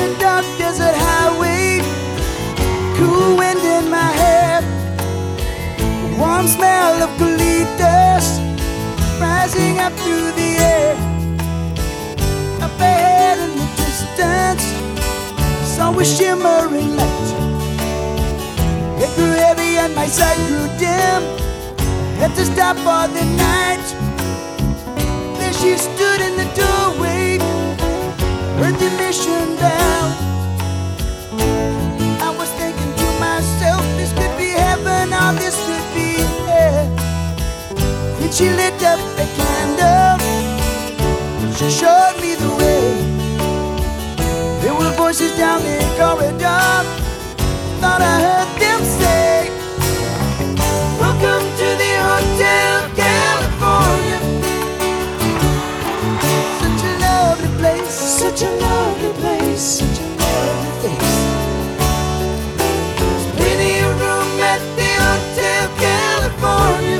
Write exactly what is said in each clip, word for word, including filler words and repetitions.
a dark desert highway, cool wind in my hair, warm smell of eucalyptus rising up through the air. Up ahead in the distance, saw a shimmering light. It grew heavy and my sight grew dim. Had to stop for the night. There she stood in the doorway, heard the mission bell. I was thinking to myself, this could be heaven or this could be hell. Then she lit up a candle, she showed me the way. There were voices down the corridor, thought I heard them say, welcome to the Hotel California. Such a lovely place, such a lovely place, such a lovely place. There's plenty of room at the Hotel California.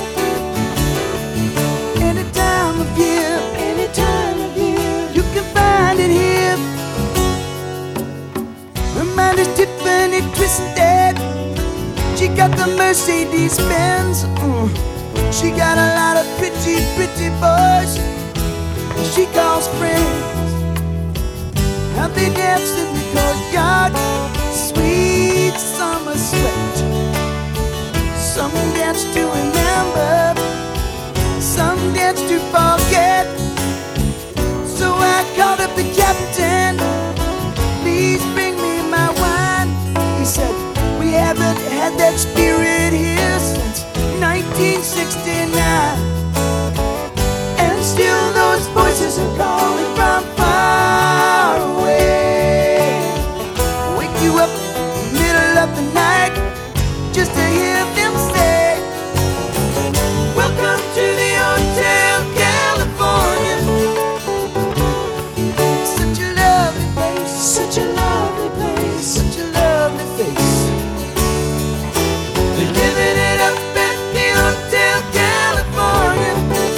Any time of year, any time of year, you can find it here. Her mind is Tiffany twisted. She got the Mercedes Benz. Mm. She got a lot of pretty, pretty boys she calls friends. How they dance in the courtyard, sweet summer sweat. Some dance to remember, some dance to forget. So I called up the captain, please bring me my wine. He said, we haven't had that spirit here since nineteen sixty-nine. And still those voices are calling from far away. Wake you up in the middle of the night just to hear them say, welcome to the Hotel California. Such a lovely place, such a lovely place, such a lovely face. They're living it up at the Hotel California.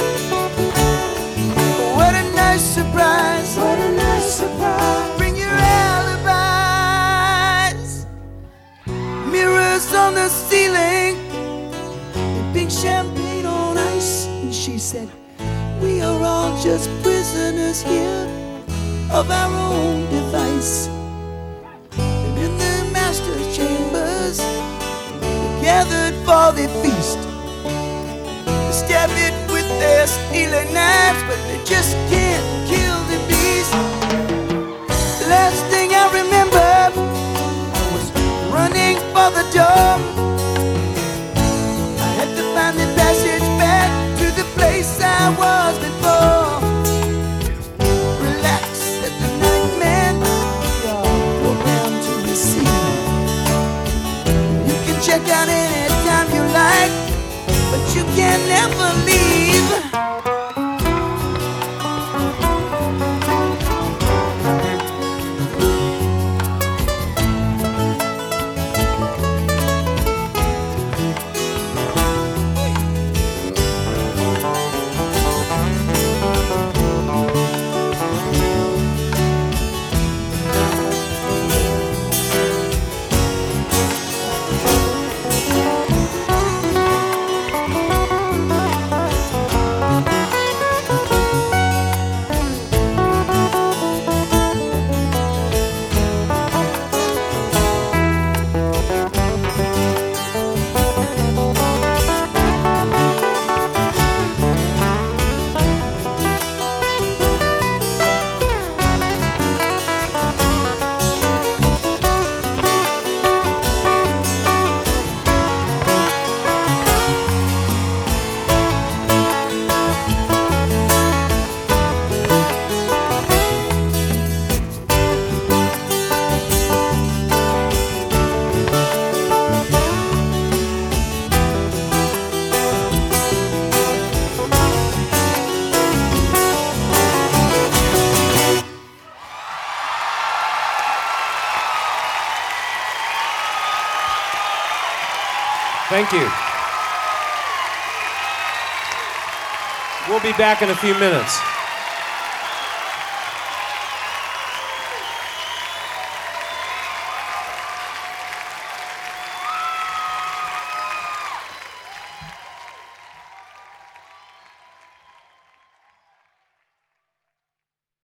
What a nice surprise, what a nice surprise. Bring your alibis. Mirrors on the ceiling, and pink champagne on ice. And she said, we are all just prisoners here of our own device. And in the master's chambers, gathered for the feast. They stab it with their stealing knives, but they just can't kill the beast. The last thing I remember was running for the door. I had to find the passage back to the place I was before. Relax, said the night man, y'all program to receive. You can check out anytime you like, but you can never leave. Thank you. We'll be back in a few minutes.